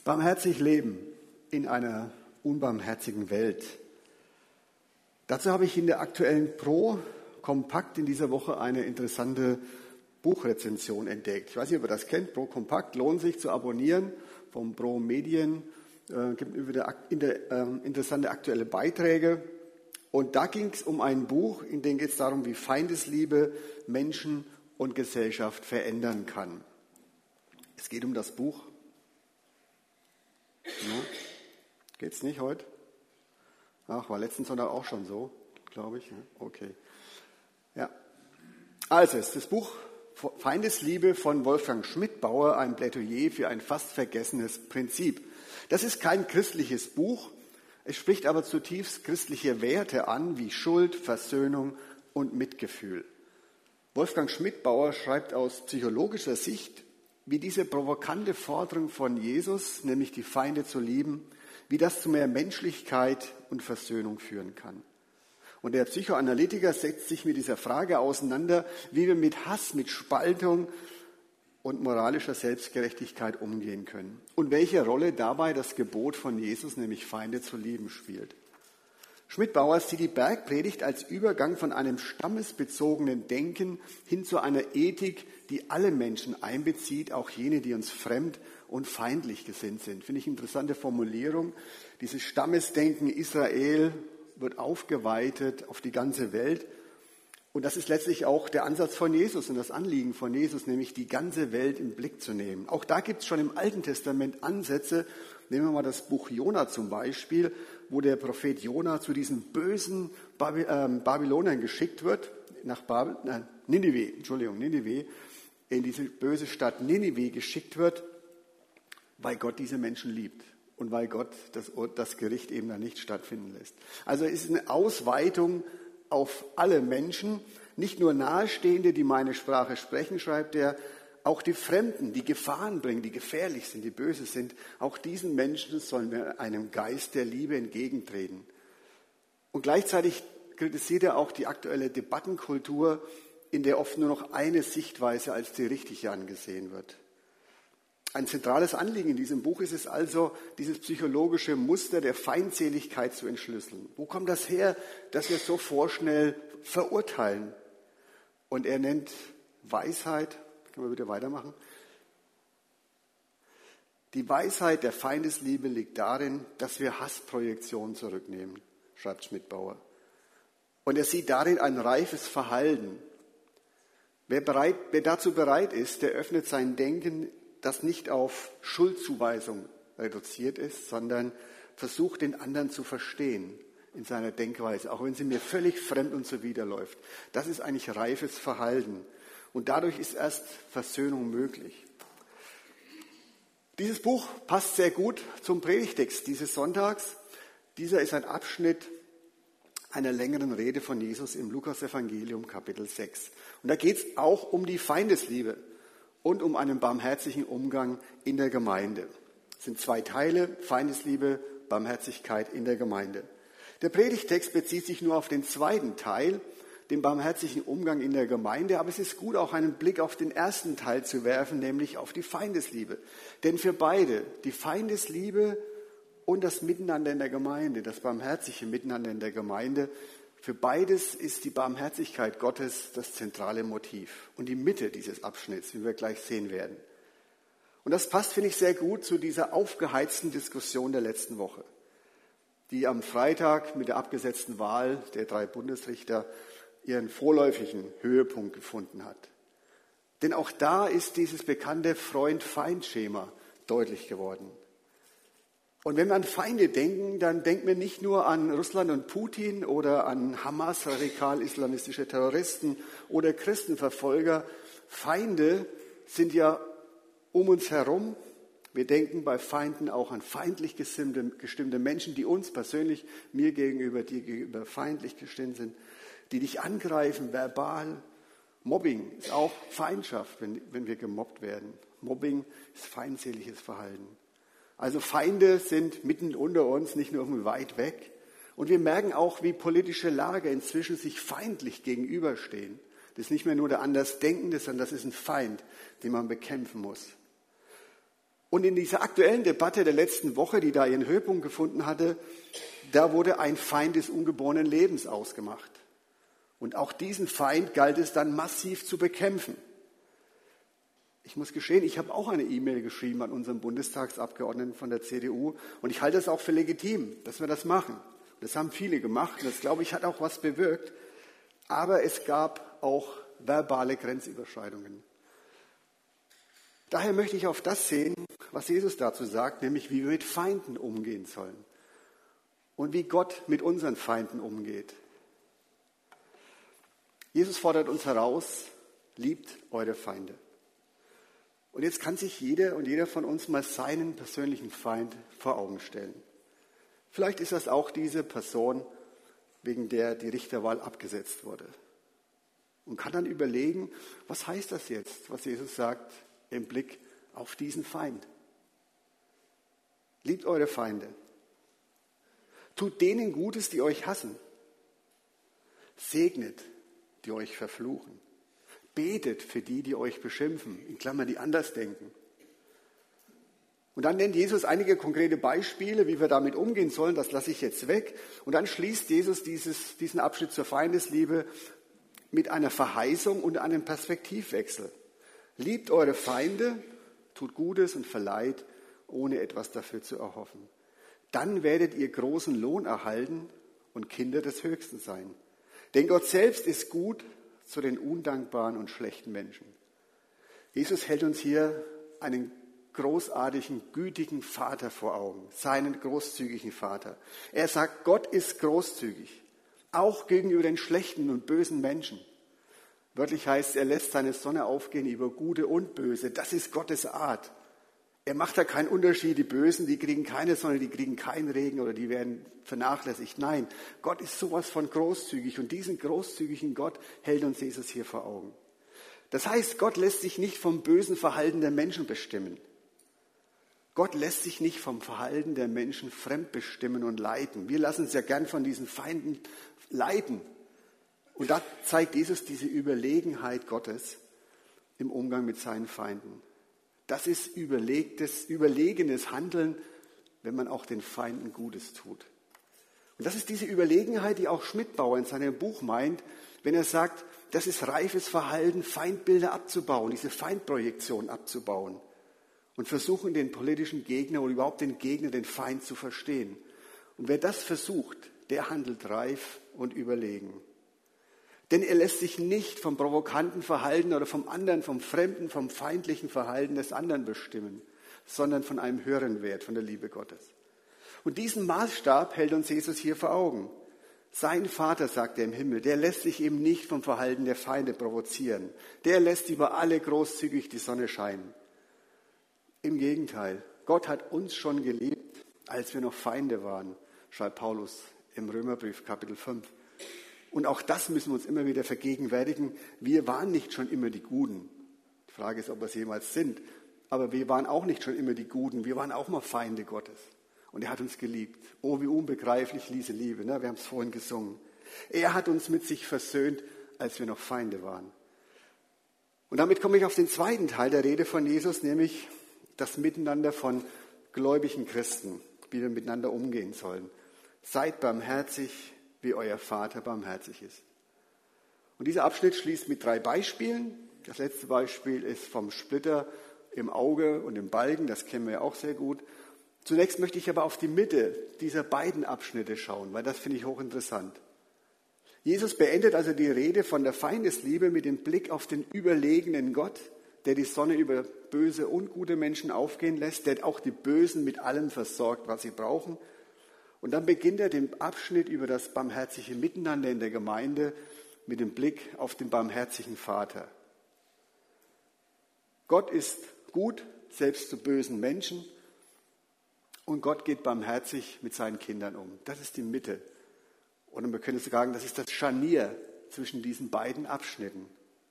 Barmherzig leben in einer unbarmherzigen Welt. Dazu habe ich in der aktuellen Pro Kompakt in dieser Woche eine interessante Buchrezension entdeckt. Ich weiß nicht, ob ihr das kennt. Pro Kompakt lohnt sich zu abonnieren vom Pro Medien. Gibt wieder interessante aktuelle Beiträge. Und da ging es um ein Buch, in dem geht es darum, wie Feindesliebe Menschen und Gesellschaft verändern kann. Es geht um das Buch. Ja. Geht's nicht heute? Ach, war letzten Sonntag auch schon so, glaube ich. Okay. Ja. Also, es ist das Buch Feindesliebe von Wolfgang Schmidbauer, ein Plädoyer für ein fast vergessenes Prinzip. Das ist kein christliches Buch, es spricht aber zutiefst christliche Werte an, wie Schuld, Versöhnung und Mitgefühl. Wolfgang Schmidbauer schreibt aus psychologischer Sicht, wie diese provokante Forderung von Jesus, nämlich die Feinde zu lieben, wie das zu mehr Menschlichkeit und Versöhnung führen kann. Und der Psychoanalytiker setzt sich mit dieser Frage auseinander, wie wir mit Hass, mit Spaltung und moralischer Selbstgerechtigkeit umgehen können und welche Rolle dabei das Gebot von Jesus, nämlich Feinde zu lieben, spielt. Schmidbauer sieht die Bergpredigt als Übergang von einem stammesbezogenen Denken hin zu einer Ethik, die alle Menschen einbezieht, auch jene, die uns fremd und feindlich gesinnt sind. Finde ich eine interessante Formulierung. Dieses Stammesdenken Israel wird aufgeweitet auf die ganze Welt. Und das ist letztlich auch der Ansatz von Jesus und das Anliegen von Jesus, nämlich die ganze Welt im Blick zu nehmen. Auch da gibt es schon im Alten Testament Ansätze. Nehmen wir mal das Buch Jona zum Beispiel, wo der Prophet Jona zu diesen bösen Babylonern geschickt wird, Ninive, in diese böse Stadt Ninive geschickt wird, weil Gott diese Menschen liebt und weil Gott das Gericht eben da nicht stattfinden lässt. Also es ist eine Ausweitung auf alle Menschen, nicht nur Nahestehende, die meine Sprache sprechen, schreibt er, auch die Fremden, die Gefahren bringen, die gefährlich sind, die böse sind, auch diesen Menschen sollen wir einem Geist der Liebe entgegentreten. Und gleichzeitig kritisiert er auch die aktuelle Debattenkultur, in der oft nur noch eine Sichtweise als die richtige angesehen wird. Ein zentrales Anliegen in diesem Buch ist es also, dieses psychologische Muster der Feindseligkeit zu entschlüsseln. Wo kommt das her, dass wir so vorschnell verurteilen? Und er nennt Weisheit, können wir bitte weitermachen? Die Weisheit der Feindesliebe liegt darin, dass wir Hassprojektionen zurücknehmen, schreibt Schmidbauer. Und er sieht darin ein reifes Verhalten. Wer dazu bereit ist, der öffnet sein Denken, das nicht auf Schuldzuweisung reduziert ist, sondern versucht, den anderen zu verstehen in seiner Denkweise, auch wenn sie mir völlig fremd und zuwiderläuft. Das ist eigentlich reifes Verhalten. Und dadurch ist erst Versöhnung möglich. Dieses Buch passt sehr gut zum Predigtext dieses Sonntags. Dieser ist ein Abschnitt einer längeren Rede von Jesus im Lukas-Evangelium, Kapitel 6. Und da geht es auch um die Feindesliebe und um einen barmherzigen Umgang in der Gemeinde. Es sind zwei Teile, Feindesliebe, Barmherzigkeit in der Gemeinde. Der Predigtext bezieht sich nur auf den zweiten Teil, den barmherzigen Umgang in der Gemeinde, aber es ist gut, auch einen Blick auf den ersten Teil zu werfen, nämlich auf die Feindesliebe. Denn für beide, die Feindesliebe und das Miteinander in der Gemeinde, das barmherzige Miteinander in der Gemeinde, für beides ist die Barmherzigkeit Gottes das zentrale Motiv und die Mitte dieses Abschnitts, wie wir gleich sehen werden. Und das passt, finde ich, sehr gut zu dieser aufgeheizten Diskussion der letzten Woche, die am Freitag mit der abgesetzten Wahl der 3 Bundesrichter ihren vorläufigen Höhepunkt gefunden hat. Denn auch da ist dieses bekannte Freund-Feind-Schema deutlich geworden. Und wenn wir an Feinde denken, dann denken wir nicht nur an Russland und Putin oder an Hamas, radikal-islamistische Terroristen oder Christenverfolger. Feinde sind ja um uns herum. Wir denken bei Feinden auch an feindlich gestimmte Menschen, die uns persönlich, mir gegenüber, dir gegenüber feindlich gestimmt sind, die dich angreifen, verbal. Mobbing ist auch Feindschaft, wenn wir gemobbt werden. Mobbing ist feindseliges Verhalten. Also Feinde sind mitten unter uns, nicht nur irgendwie weit weg. Und wir merken auch, wie politische Lager inzwischen sich feindlich gegenüberstehen. Das ist nicht mehr nur der Andersdenkende, sondern das ist ein Feind, den man bekämpfen muss. Und in dieser aktuellen Debatte der letzten Woche, die da ihren Höhepunkt gefunden hatte, da wurde ein Feind des ungeborenen Lebens ausgemacht. Und auch diesen Feind galt es dann massiv zu bekämpfen. Ich muss gestehen, ich habe auch eine E-Mail geschrieben an unseren Bundestagsabgeordneten von der CDU und ich halte es auch für legitim, dass wir das machen. Das haben viele gemacht und das, glaube ich, hat auch was bewirkt. Aber es gab auch verbale Grenzüberschreitungen. Daher möchte ich auf das sehen, was Jesus dazu sagt, nämlich wie wir mit Feinden umgehen sollen und wie Gott mit unseren Feinden umgeht. Jesus fordert uns heraus, liebt eure Feinde. Und jetzt kann sich jeder und jeder von uns mal seinen persönlichen Feind vor Augen stellen. Vielleicht ist das auch diese Person, wegen der die Richterwahl abgesetzt wurde. Und kann dann überlegen, was heißt das jetzt, was Jesus sagt im Blick auf diesen Feind. Liebt eure Feinde. Tut denen Gutes, die euch hassen. Segnet, die euch verfluchen. Betet für die, die euch beschimpfen, in Klammern, die anders denken. Und dann nennt Jesus einige konkrete Beispiele, wie wir damit umgehen sollen. Das lasse ich jetzt weg. Und dann schließt Jesus diesen Abschnitt zur Feindesliebe mit einer Verheißung und einem Perspektivwechsel. Liebt eure Feinde, tut Gutes und verleiht, ohne etwas dafür zu erhoffen. Dann werdet ihr großen Lohn erhalten und Kinder des Höchsten sein. Denn Gott selbst ist gut zu den undankbaren und schlechten Menschen. Jesus hält uns hier einen großartigen, gütigen Vater vor Augen, seinen großzügigen Vater. Er sagt, Gott ist großzügig, auch gegenüber den schlechten und bösen Menschen. Wörtlich heißt, er lässt seine Sonne aufgehen über Gute und Böse. Das ist Gottes Art. Er macht da keinen Unterschied. Die Bösen, die kriegen keine Sonne, die kriegen keinen Regen oder die werden vernachlässigt. Nein, Gott ist sowas von großzügig und diesen großzügigen Gott hält uns Jesus hier vor Augen. Das heißt, Gott lässt sich nicht vom bösen Verhalten der Menschen bestimmen. Gott lässt sich nicht vom Verhalten der Menschen fremdbestimmen und leiten. Wir lassen uns ja gern von diesen Feinden leiten. Und da zeigt Jesus diese Überlegenheit Gottes im Umgang mit seinen Feinden. Das ist überlegenes Handeln, wenn man auch den Feinden Gutes tut. Und das ist diese Überlegenheit, die auch Schmidbauer in seinem Buch meint, wenn er sagt, das ist reifes Verhalten, Feindbilder abzubauen, diese Feindprojektion abzubauen und versuchen, den politischen Gegner oder überhaupt den Gegner, den Feind zu verstehen. Und wer das versucht, der handelt reif und überlegen. Denn er lässt sich nicht vom provokanten Verhalten oder vom anderen, vom fremden, vom feindlichen Verhalten des anderen bestimmen, sondern von einem höheren Wert, von der Liebe Gottes. Und diesen Maßstab hält uns Jesus hier vor Augen. Sein Vater, sagt er im Himmel, der lässt sich eben nicht vom Verhalten der Feinde provozieren. Der lässt über alle großzügig die Sonne scheinen. Im Gegenteil, Gott hat uns schon geliebt, als wir noch Feinde waren, schreibt Paulus im Römerbrief Kapitel 5. Und auch das müssen wir uns immer wieder vergegenwärtigen. Wir waren nicht schon immer die Guten. Die Frage ist, ob wir es jemals sind. Aber wir waren auch nicht schon immer die Guten. Wir waren auch mal Feinde Gottes. Und er hat uns geliebt. Oh, wie unbegreiflich diese Liebe. Ne? Wir haben es vorhin gesungen. Er hat uns mit sich versöhnt, als wir noch Feinde waren. Und damit komme ich auf den zweiten Teil der Rede von Jesus, nämlich das Miteinander von gläubigen Christen, wie wir miteinander umgehen sollen. Seid barmherzig, wie euer Vater barmherzig ist. Und dieser Abschnitt schließt mit 3 Beispielen. Das letzte Beispiel ist vom Splitter im Auge und im Balken, das kennen wir ja auch sehr gut. Zunächst möchte ich aber auf die Mitte dieser beiden Abschnitte schauen, weil das finde ich hochinteressant. Jesus beendet also die Rede von der Feindesliebe mit dem Blick auf den überlegenen Gott, der die Sonne über böse und gute Menschen aufgehen lässt, der auch die Bösen mit allem versorgt, was sie brauchen. Und dann beginnt er den Abschnitt über das barmherzige Miteinander in der Gemeinde mit dem Blick auf den barmherzigen Vater. Gott ist gut, selbst zu bösen Menschen, und Gott geht barmherzig mit seinen Kindern um. Das ist die Mitte. Oder man könnte sagen, das ist das Scharnier zwischen diesen beiden Abschnitten.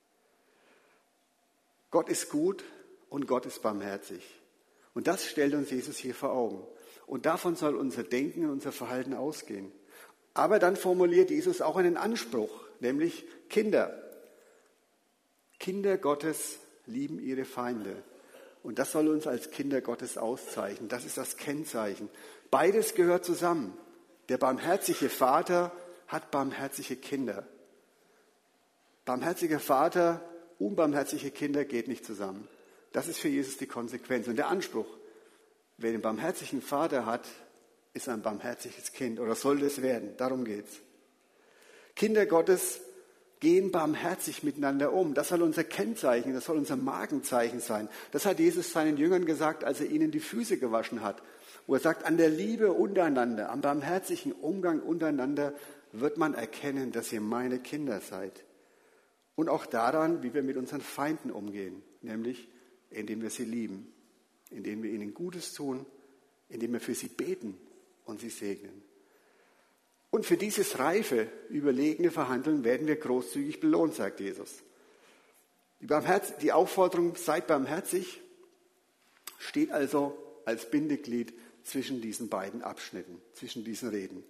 Gott ist gut und Gott ist barmherzig. Und das stellt uns Jesus hier vor Augen. Und davon soll unser Denken und unser Verhalten ausgehen. Aber dann formuliert Jesus auch einen Anspruch, nämlich Kinder. Kinder Gottes lieben ihre Feinde. Und das soll uns als Kinder Gottes auszeichnen. Das ist das Kennzeichen. Beides gehört zusammen. Der barmherzige Vater hat barmherzige Kinder. Barmherziger Vater, unbarmherzige Kinder geht nicht zusammen. Das ist für Jesus die Konsequenz. Und der Anspruch, wer den barmherzigen Vater hat, ist ein barmherziges Kind oder soll es werden. Darum geht's. Kinder Gottes gehen barmherzig miteinander um. Das soll unser Kennzeichen, das soll unser Markenzeichen sein. Das hat Jesus seinen Jüngern gesagt, als er ihnen die Füße gewaschen hat. Wo er sagt, an der Liebe untereinander, am barmherzigen Umgang untereinander wird man erkennen, dass ihr meine Kinder seid. Und auch daran, wie wir mit unseren Feinden umgehen, nämlich indem wir sie lieben, indem wir ihnen Gutes tun, indem wir für sie beten und sie segnen. Und für dieses reife, überlegene Verhandeln werden wir großzügig belohnt, sagt Jesus. Die Aufforderung, seid barmherzig, steht also als Bindeglied zwischen diesen beiden Abschnitten, zwischen diesen Reden.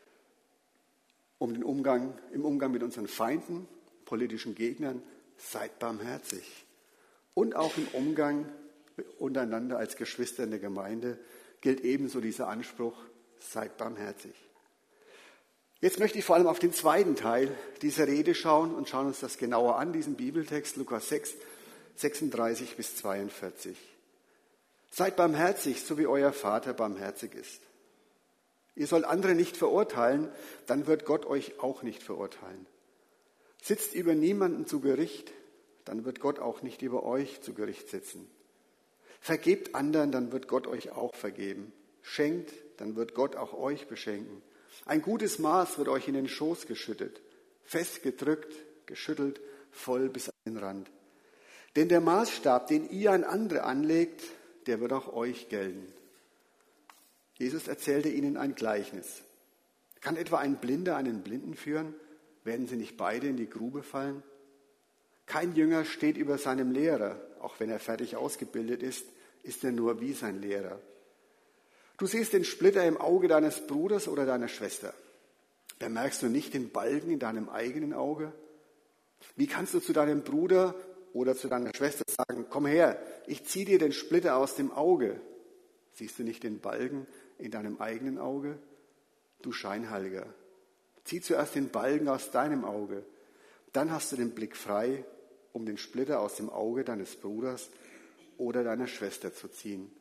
Im Umgang mit unseren Feinden, politischen Gegnern, seid barmherzig. Und auch im Umgang untereinander als Geschwister in der Gemeinde gilt ebenso dieser Anspruch, seid barmherzig. Jetzt möchte ich vor allem auf den zweiten Teil dieser Rede schauen und schauen uns das genauer an, diesen Bibeltext, Lukas 6, 36 bis 42. Seid barmherzig, so wie euer Vater barmherzig ist. Ihr sollt andere nicht verurteilen, dann wird Gott euch auch nicht verurteilen. Sitzt über niemanden zu Gericht, dann wird Gott auch nicht über euch zu Gericht sitzen. Vergebt anderen, dann wird Gott euch auch vergeben. Schenkt, dann wird Gott auch euch beschenken. Ein gutes Maß wird euch in den Schoß geschüttet, fest gedrückt, geschüttelt, voll bis an den Rand. Denn der Maßstab, den ihr an andere anlegt, der wird auch euch gelten. Jesus erzählte ihnen ein Gleichnis. Kann etwa ein Blinder einen Blinden führen? Werden sie nicht beide in die Grube fallen? Kein Jünger steht über seinem Lehrer. Auch wenn er fertig ausgebildet ist, ist er nur wie sein Lehrer. Du siehst den Splitter im Auge deines Bruders oder deiner Schwester. Bemerkst du nicht den Balken in deinem eigenen Auge? Wie kannst du zu deinem Bruder oder zu deiner Schwester sagen, komm her, ich ziehe dir den Splitter aus dem Auge? Siehst du nicht den Balken in deinem eigenen Auge? Du Scheinheiliger, zieh zuerst den Balken aus deinem Auge, dann hast du den Blick frei, um den Splitter aus dem Auge deines Bruders oder deiner Schwester zu ziehen.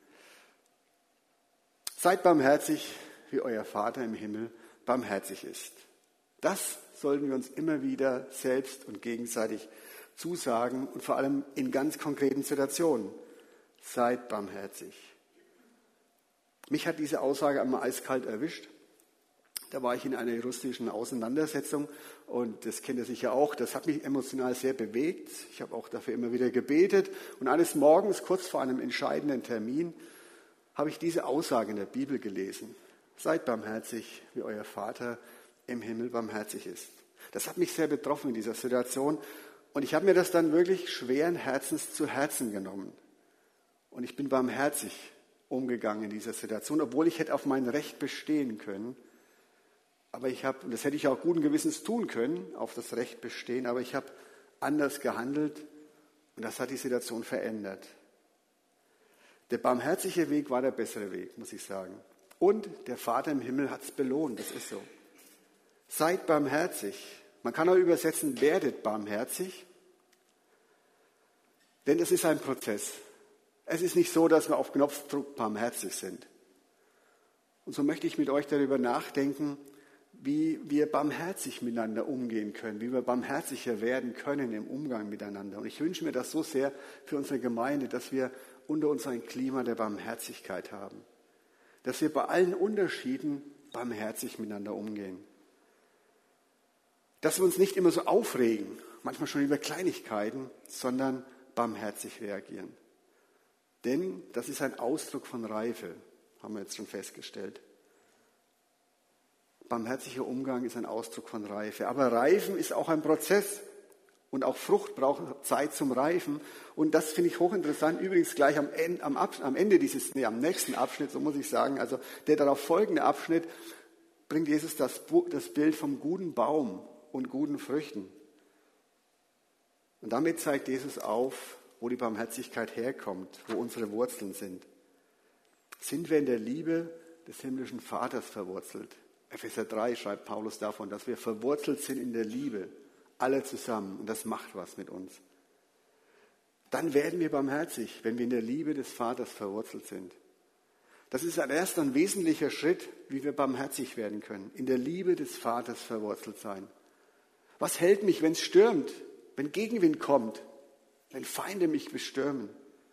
Seid barmherzig, wie euer Vater im Himmel barmherzig ist. Das sollten wir uns immer wieder selbst und gegenseitig zusagen und vor allem in ganz konkreten Situationen. Seid barmherzig. Mich hat diese Aussage einmal eiskalt erwischt. Da war ich in einer juristischen Auseinandersetzung und das kennt ihr sicher auch. Das hat mich emotional sehr bewegt. Ich habe auch dafür immer wieder gebetet. Und eines Morgens, kurz vor einem entscheidenden Termin, habe ich diese Aussage in der Bibel gelesen. Seid barmherzig, wie euer Vater im Himmel barmherzig ist. Das hat mich sehr betroffen in dieser Situation. Und ich habe mir das dann wirklich schweren Herzens zu Herzen genommen. Und ich bin barmherzig umgegangen in dieser Situation, obwohl ich hätte auf mein Recht bestehen können. Aber und das hätte ich auch guten Gewissens tun können, auf das Recht bestehen, aber ich habe anders gehandelt und das hat die Situation verändert. Der barmherzige Weg war der bessere Weg, muss ich sagen. Und der Vater im Himmel hat es belohnt, das ist so. Seid barmherzig. Man kann auch übersetzen, werdet barmherzig. Denn es ist ein Prozess. Es ist nicht so, dass wir auf Knopfdruck barmherzig sind. Und so möchte ich mit euch darüber nachdenken, wie wir barmherzig miteinander umgehen können, wie wir barmherziger werden können im Umgang miteinander. Und ich wünsche mir das so sehr für unsere Gemeinde, dass wir unter uns ein Klima der Barmherzigkeit haben. Dass wir bei allen Unterschieden barmherzig miteinander umgehen. Dass wir uns nicht immer so aufregen, manchmal schon über Kleinigkeiten, sondern barmherzig reagieren. Denn das ist ein Ausdruck von Reife, haben wir jetzt schon festgestellt. Barmherziger Umgang ist ein Ausdruck von Reife. Aber Reifen ist auch ein Prozess. Und auch Frucht braucht Zeit zum Reifen. Und das finde ich hochinteressant. Übrigens gleich am nächsten Abschnitt, so muss ich sagen, also der darauf folgende Abschnitt, bringt Jesus das Bild vom guten Baum und guten Früchten. Und damit zeigt Jesus auf, wo die Barmherzigkeit herkommt, wo unsere Wurzeln sind. Sind wir in der Liebe des himmlischen Vaters verwurzelt? Epheser 3 schreibt Paulus davon, dass wir verwurzelt sind in der Liebe, alle zusammen. Und das macht was mit uns. Dann werden wir barmherzig, wenn wir in der Liebe des Vaters verwurzelt sind. Das ist ein erster und wesentlicher Schritt, wie wir barmherzig werden können. In der Liebe des Vaters verwurzelt sein. Was hält mich, wenn es stürmt, wenn Gegenwind kommt, wenn Feinde mich bestürmen?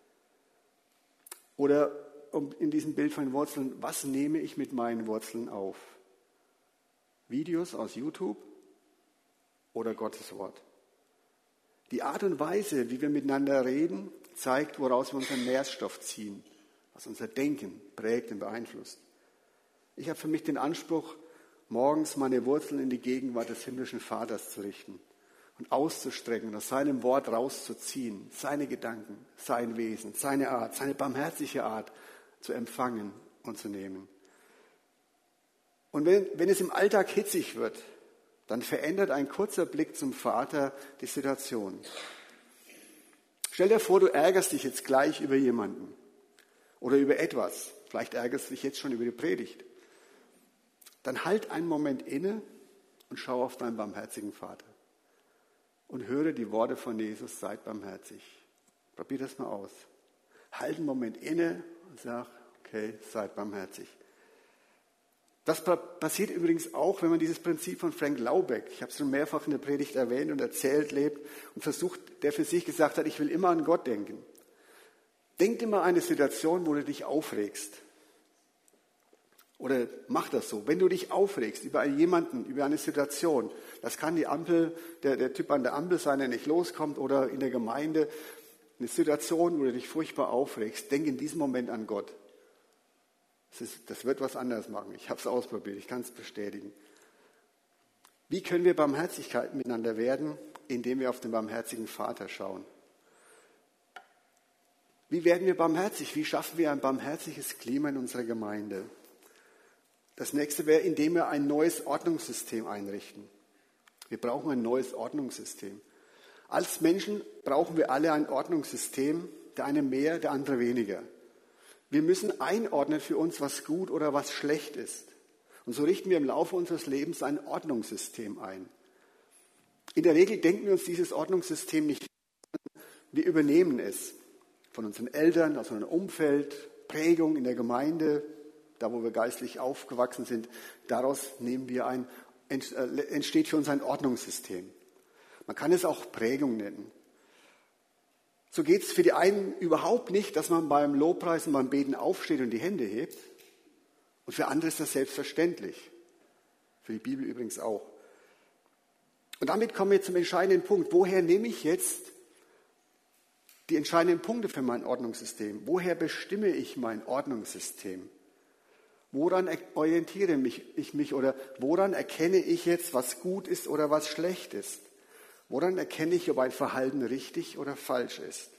Oder um in diesem Bild von Wurzeln, was nehme ich mit meinen Wurzeln auf? Videos aus YouTube oder Gottes Wort? Die Art und Weise, wie wir miteinander reden, zeigt, woraus wir unseren Nährstoff ziehen, was unser Denken prägt und beeinflusst. Ich habe für mich den Anspruch, morgens meine Wurzeln in die Gegenwart des himmlischen Vaters zu richten und auszustrecken, aus seinem Wort rauszuziehen, seine Gedanken, sein Wesen, seine Art, seine barmherzige Art zu empfangen und zu nehmen. Und wenn es im Alltag hitzig wird, dann verändert ein kurzer Blick zum Vater die Situation. Stell dir vor, du ärgerst dich jetzt gleich über jemanden oder über etwas. Vielleicht ärgerst du dich jetzt schon über die Predigt. Dann halt einen Moment inne und schau auf deinen barmherzigen Vater. Und höre die Worte von Jesus, seid barmherzig. Probier das mal aus. Halt einen Moment inne und sag, okay, seid barmherzig. Das passiert übrigens auch, wenn man dieses Prinzip von Frank Laubeck, ich habe es schon mehrfach in der Predigt erwähnt und erzählt, lebt und versucht, der für sich gesagt hat, ich will immer an Gott denken. Denk immer an eine Situation, wo du dich aufregst. Oder mach das so. Wenn du dich aufregst über jemanden, über eine Situation, das kann die Ampel, der Typ an der Ampel sein, der nicht loskommt, oder in der Gemeinde, eine Situation, wo du dich furchtbar aufregst, denk in diesem Moment an Gott. Das wird was anderes machen. Ich habe es ausprobiert, ich kann es bestätigen. Wie können wir Barmherzigkeit miteinander werden? Indem wir auf den barmherzigen Vater schauen. Wie werden wir barmherzig? Wie schaffen wir ein barmherziges Klima in unserer Gemeinde? Das nächste wäre, indem wir ein neues Ordnungssystem einrichten. Wir brauchen ein neues Ordnungssystem. Als Menschen brauchen wir alle ein Ordnungssystem, der eine mehr, der andere weniger. Wir müssen einordnen für uns, was gut oder was schlecht ist. Und so richten wir im Laufe unseres Lebens ein Ordnungssystem ein. In der Regel denken wir uns dieses Ordnungssystem nicht, wir übernehmen es von unseren Eltern, aus unserem Umfeld, Prägung in der Gemeinde, da wo wir geistlich aufgewachsen sind. Daraus entsteht für uns ein Ordnungssystem. Man kann es auch Prägung nennen. So geht es für die einen überhaupt nicht, dass man beim Lobpreisen, beim Beten aufsteht und die Hände hebt. Und für andere ist das selbstverständlich. Für die Bibel übrigens auch. Und damit kommen wir zum entscheidenden Punkt. Woher nehme ich jetzt die entscheidenden Punkte für mein Ordnungssystem? Woher bestimme ich mein Ordnungssystem? Woran orientiere ich mich oder woran erkenne ich jetzt, was gut ist oder was schlecht ist? Woran erkenne ich, ob ein Verhalten richtig oder falsch ist?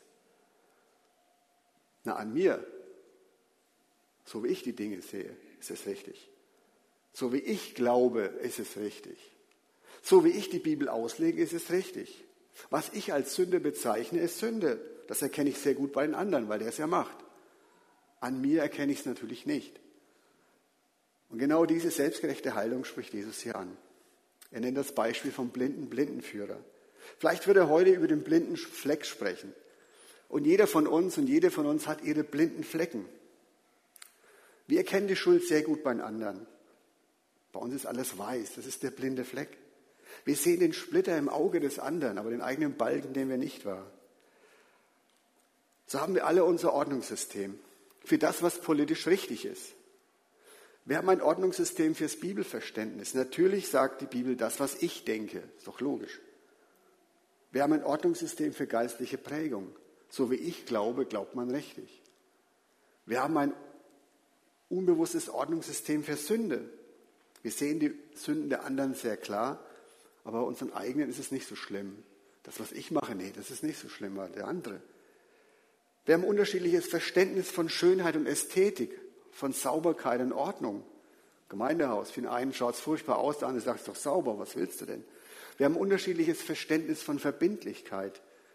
Na, an mir. So wie ich die Dinge sehe, ist es richtig. So wie ich glaube, ist es richtig. So wie ich die Bibel auslege, ist es richtig. Was ich als Sünde bezeichne, ist Sünde. Das erkenne ich sehr gut bei den anderen, weil der es ja macht. An mir erkenne ich es natürlich nicht. Und genau diese selbstgerechte Haltung spricht Jesus hier an. Er nennt das Beispiel vom blinden Blindenführer. Vielleicht wird er heute über den blinden Fleck sprechen. Und jeder von uns und jede von uns hat ihre blinden Flecken. Wir erkennen die Schuld sehr gut bei den anderen. Bei uns ist alles weiß, das ist der blinde Fleck. Wir sehen den Splitter im Auge des anderen, aber den eigenen Balken, den wir nicht wahr. So haben wir alle unser Ordnungssystem für das, was politisch richtig ist. Wir haben ein Ordnungssystem fürs Bibelverständnis. Natürlich sagt die Bibel das, was ich denke. Ist doch logisch. Wir haben ein Ordnungssystem für geistliche Prägung. So wie ich glaube, glaubt man richtig. Wir haben ein unbewusstes Ordnungssystem für Sünde. Wir sehen die Sünden der anderen sehr klar, aber bei unseren eigenen ist es nicht so schlimm. Das, was ich mache, nee, das ist nicht so schlimm, als der andere. Wir haben ein unterschiedliches Verständnis von Schönheit und Ästhetik, von Sauberkeit und Ordnung. Gemeindehaus, für den einen schaut es furchtbar aus, der andere sagt, es ist doch sauber, was willst du denn? Wir haben ein unterschiedliches Verständnis von Verbindlichkeit.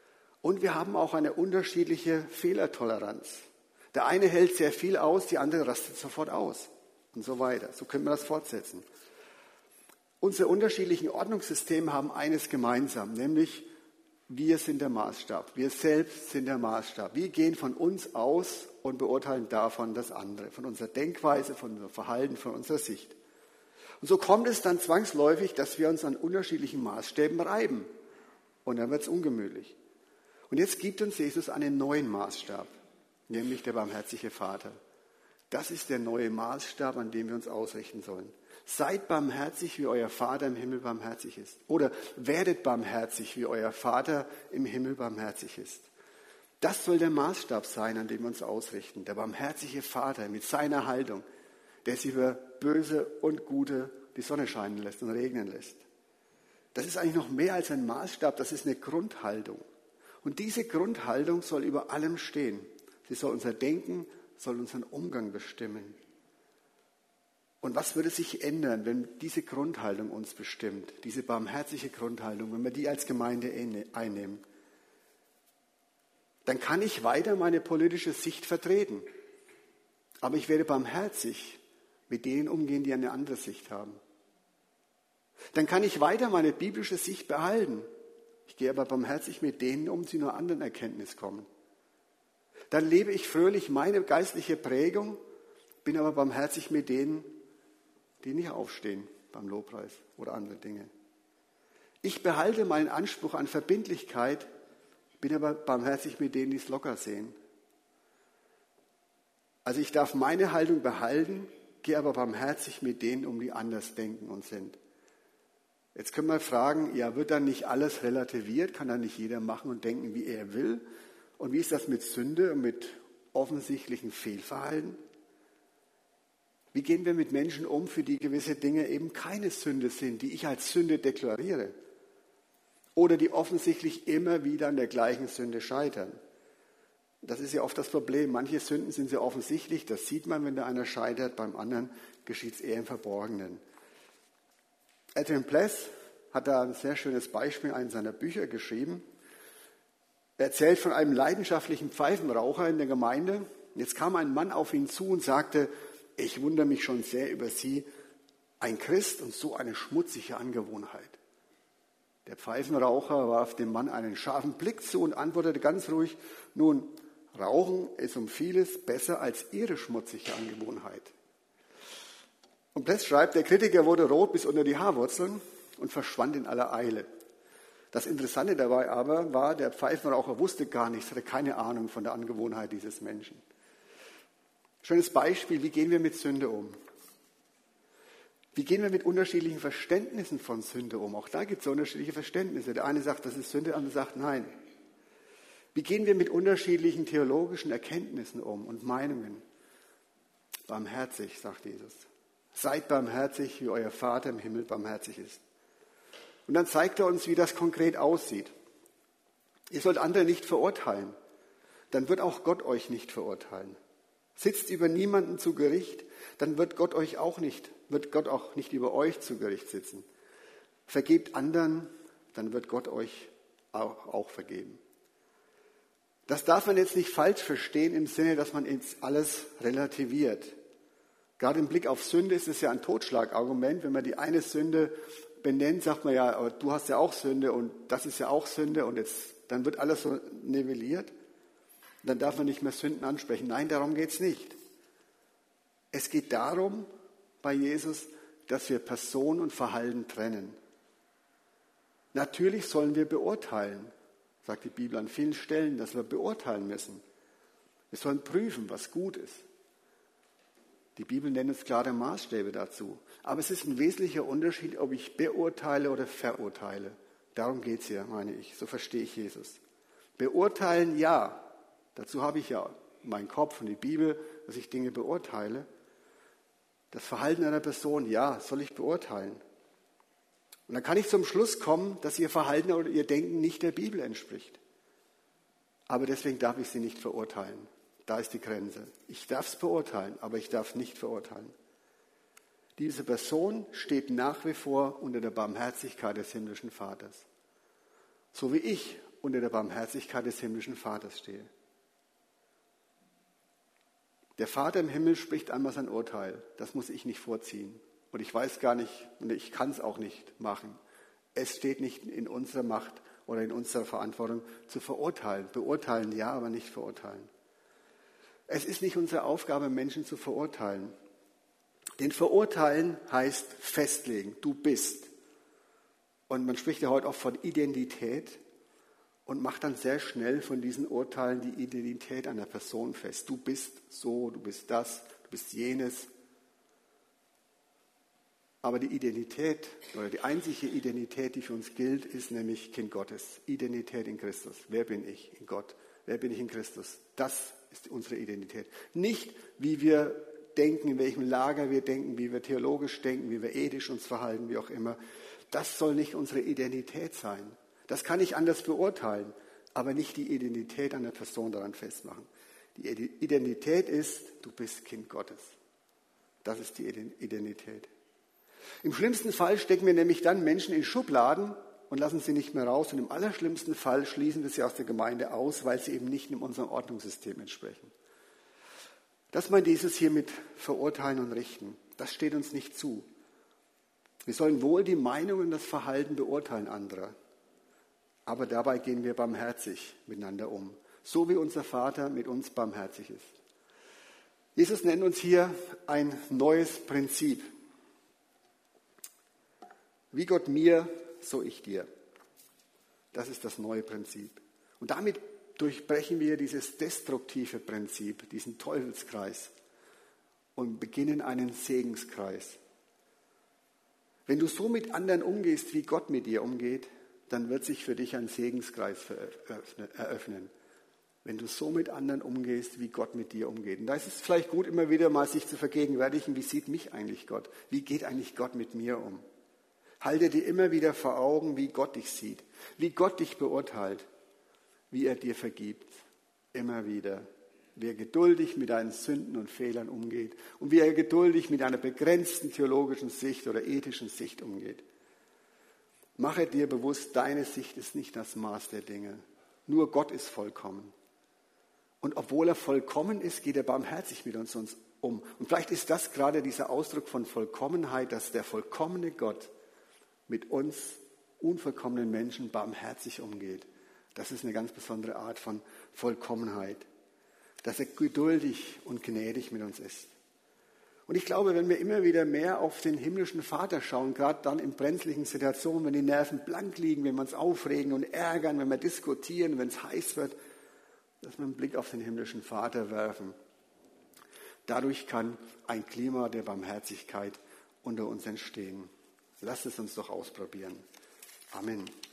Und wir haben auch eine unterschiedliche Fehlertoleranz. Der eine hält sehr viel aus, die andere rastet sofort aus und so weiter. So können wir das fortsetzen. Unsere unterschiedlichen Ordnungssysteme haben eines gemeinsam, nämlich wir sind der Maßstab. Wir selbst sind der Maßstab. Wir gehen von uns aus und beurteilen davon das andere, von unserer Denkweise, von unserem Verhalten, von unserer Sicht. Und so kommt es dann zwangsläufig, dass wir uns an unterschiedlichen Maßstäben reiben. Und dann wird es ungemütlich. Und jetzt gibt uns Jesus einen neuen Maßstab, nämlich der barmherzige Vater. Das ist der neue Maßstab, an dem wir uns ausrichten sollen. Seid barmherzig, wie euer Vater im Himmel barmherzig ist. Oder werdet barmherzig, wie euer Vater im Himmel barmherzig ist. Das soll der Maßstab sein, an dem wir uns ausrichten. Der barmherzige Vater mit seiner Haltung, der sich über Böse und Gute die Sonne scheinen lässt und regnen lässt. Das ist eigentlich noch mehr als ein Maßstab, das ist eine Grundhaltung. Und diese Grundhaltung soll über allem stehen. Sie soll unser Denken, soll unseren Umgang bestimmen. Und was würde sich ändern, wenn diese Grundhaltung uns bestimmt, diese barmherzige Grundhaltung, wenn wir die als Gemeinde einnehmen? Dann kann ich weiter meine politische Sicht vertreten. Aber ich werde barmherzig mit denen umgehen, die eine andere Sicht haben. Dann kann ich weiter meine biblische Sicht behalten. Ich gehe aber barmherzig mit denen um, die nur anderen Erkenntnis kommen. Dann lebe ich fröhlich meine geistliche Prägung, bin aber barmherzig mit denen, die nicht aufstehen beim Lobpreis oder andere Dinge. Ich behalte meinen Anspruch an Verbindlichkeit, bin aber barmherzig mit denen, die es locker sehen. Also ich darf meine Haltung behalten, gehe aber barmherzig mit denen um, die anders denken und sind. Jetzt können wir fragen, ja, wird dann nicht alles relativiert? Kann dann nicht jeder machen und denken, wie er will? Und wie ist das mit Sünde und mit offensichtlichen Fehlverhalten? Wie gehen wir mit Menschen um, für die gewisse Dinge eben keine Sünde sind, die ich als Sünde deklariere? Oder die offensichtlich immer wieder an der gleichen Sünde scheitern? Das ist ja oft das Problem. Manche Sünden sind sehr offensichtlich, das sieht man, wenn da einer scheitert, beim anderen geschieht es eher im Verborgenen. Adrian Pless hat da ein sehr schönes Beispiel in einem seiner Bücher geschrieben. Er erzählt von einem leidenschaftlichen Pfeifenraucher in der Gemeinde. Jetzt kam ein Mann auf ihn zu und sagte, ich wundere mich schon sehr über Sie, ein Christ und so eine schmutzige Angewohnheit. Der Pfeifenraucher warf dem Mann einen scharfen Blick zu und antwortete ganz ruhig, nun, Rauchen ist um vieles besser als Ihre schmutzige Angewohnheit. Und Pless schreibt, der Kritiker wurde rot bis unter die Haarwurzeln und verschwand in aller Eile. Das Interessante dabei aber war, der Pfeifenraucher wusste gar nichts, hatte keine Ahnung von der Angewohnheit dieses Menschen. Schönes Beispiel, wie gehen wir mit Sünde um? Wie gehen wir mit unterschiedlichen Verständnissen von Sünde um? Auch da gibt es unterschiedliche Verständnisse. Der eine sagt, das ist Sünde, der andere sagt, nein. Wie gehen wir mit unterschiedlichen theologischen Erkenntnissen um und Meinungen? Barmherzig, sagt Jesus. Seid barmherzig, wie euer Vater im Himmel barmherzig ist. Und dann zeigt er uns, wie das konkret aussieht. Ihr sollt andere nicht verurteilen. Dann wird auch Gott euch nicht verurteilen. Sitzt über niemanden zu Gericht, dann wird Gott auch nicht über euch zu Gericht sitzen. Vergebt anderen, dann wird Gott euch auch vergeben. Das darf man jetzt nicht falsch verstehen im Sinne, dass man jetzt alles relativiert. Gerade im Blick auf Sünde ist es ja ein Totschlagargument. Wenn man die eine Sünde benennt, sagt man ja, aber du hast ja auch Sünde und das ist ja auch Sünde und dann wird alles so nivelliert. Dann darf man nicht mehr Sünden ansprechen. Nein, darum geht es nicht. Es geht darum, bei Jesus, dass wir Person und Verhalten trennen. Natürlich sollen wir beurteilen, sagt die Bibel an vielen Stellen, dass wir beurteilen müssen. Wir sollen prüfen, was gut ist. Die Bibel nennt uns klare Maßstäbe dazu. Aber es ist ein wesentlicher Unterschied, ob ich beurteile oder verurteile. Darum geht es ja, meine ich. So verstehe ich Jesus. Beurteilen, ja. Dazu habe ich ja meinen Kopf und die Bibel, dass ich Dinge beurteile. Das Verhalten einer Person, ja, soll ich beurteilen. Und dann kann ich zum Schluss kommen, dass ihr Verhalten oder ihr Denken nicht der Bibel entspricht. Aber deswegen darf ich sie nicht verurteilen. Da ist die Grenze. Ich darf es beurteilen, aber ich darf nicht verurteilen. Diese Person steht nach wie vor unter der Barmherzigkeit des himmlischen Vaters. So wie ich unter der Barmherzigkeit des himmlischen Vaters stehe. Der Vater im Himmel spricht einmal sein Urteil. Das muss ich nicht vorziehen. Und ich weiß gar nicht, und ich kann es auch nicht machen. Es steht nicht in unserer Macht oder in unserer Verantwortung zu verurteilen. Beurteilen ja, aber nicht verurteilen. Es ist nicht unsere Aufgabe, Menschen zu verurteilen. Denn verurteilen heißt festlegen. Du bist. Und man spricht ja heute auch von Identität und macht dann sehr schnell von diesen Urteilen die Identität einer Person fest. Du bist so, du bist das, du bist jenes. Aber die Identität oder die einzige Identität, die für uns gilt, ist nämlich Kind Gottes. Identität in Christus. Wer bin ich in Gott? Wer bin ich in Christus? Das ist unsere Identität. Nicht, wie wir denken, in welchem Lager wir denken, wie wir theologisch denken, wie wir ethisch uns verhalten, wie auch immer. Das soll nicht unsere Identität sein. Das kann ich anders beurteilen, aber nicht die Identität einer Person daran festmachen. Die Identität ist, du bist Kind Gottes. Das ist die Identität. Im schlimmsten Fall stecken wir nämlich dann Menschen in Schubladen und lassen sie nicht mehr raus. Und im allerschlimmsten Fall schließen wir sie aus der Gemeinde aus, weil sie eben nicht in unserem Ordnungssystem entsprechen. Das meint Jesus hier mit verurteilen und richten. Das steht uns nicht zu. Wir sollen wohl die Meinung und das Verhalten beurteilen anderer. Aber dabei gehen wir barmherzig miteinander um. So wie unser Vater mit uns barmherzig ist. Jesus nennt uns hier ein neues Prinzip. Wie Gott mir, so ich dir. Das ist das neue Prinzip. Und damit durchbrechen wir dieses destruktive Prinzip, diesen Teufelskreis und beginnen einen Segenskreis. Wenn du so mit anderen umgehst, wie Gott mit dir umgeht, dann wird sich für dich ein Segenskreis eröffnen. Wenn du so mit anderen umgehst, wie Gott mit dir umgeht. Und da ist es vielleicht gut, immer wieder mal sich zu vergegenwärtigen, wie sieht mich eigentlich Gott? Wie geht eigentlich Gott mit mir um? Halte dir immer wieder vor Augen, wie Gott dich sieht, wie Gott dich beurteilt, wie er dir vergibt. Immer wieder. Wie er geduldig mit deinen Sünden und Fehlern umgeht und wie er geduldig mit einer begrenzten theologischen Sicht oder ethischen Sicht umgeht. Mache dir bewusst, deine Sicht ist nicht das Maß der Dinge. Nur Gott ist vollkommen. Und obwohl er vollkommen ist, geht er barmherzig mit uns um. Und vielleicht ist das gerade dieser Ausdruck von Vollkommenheit, dass der vollkommene Gott mit uns unvollkommenen Menschen barmherzig umgeht. Das ist eine ganz besondere Art von Vollkommenheit. Dass er geduldig und gnädig mit uns ist. Und ich glaube, wenn wir immer wieder mehr auf den himmlischen Vater schauen, gerade dann in brenzlichen Situationen, wenn die Nerven blank liegen, wenn wir uns aufregen und ärgern, wenn wir diskutieren, wenn es heiß wird, dass wir einen Blick auf den himmlischen Vater werfen. Dadurch kann ein Klima der Barmherzigkeit unter uns entstehen. Lasst es uns doch ausprobieren. Amen.